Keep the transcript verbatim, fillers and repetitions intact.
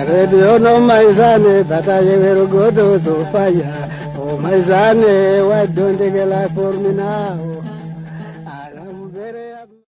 Radio no Maizane, that I will go to so fire. Oh Maizane, why don't you get life for me now?